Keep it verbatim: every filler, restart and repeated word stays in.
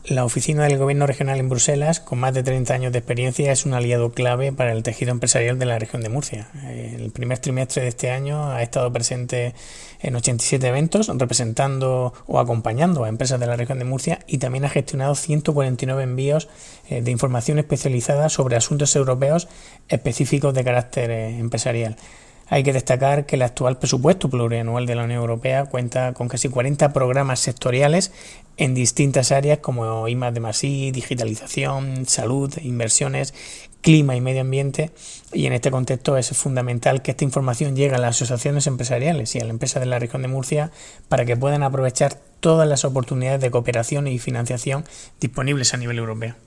La oficina del Gobierno regional en Bruselas, con más de treinta años de experiencia, es un aliado clave para el tejido empresarial de la región de Murcia. El primer trimestre de este año ha estado presente en ochenta y siete eventos, representando o acompañando a empresas de la región de Murcia, y también ha gestionado ciento cuarenta y nueve envíos de información especializada sobre asuntos europeos específicos de carácter empresarial. Hay que destacar que el actual presupuesto plurianual de la Unión Europea cuenta con casi cuarenta programas sectoriales en distintas áreas como I más D más I, digitalización, salud, inversiones, clima y medio ambiente, y en este contexto es fundamental que esta información llegue a las asociaciones empresariales y a la empresa de la región de Murcia para que puedan aprovechar todas las oportunidades de cooperación y financiación disponibles a nivel europeo.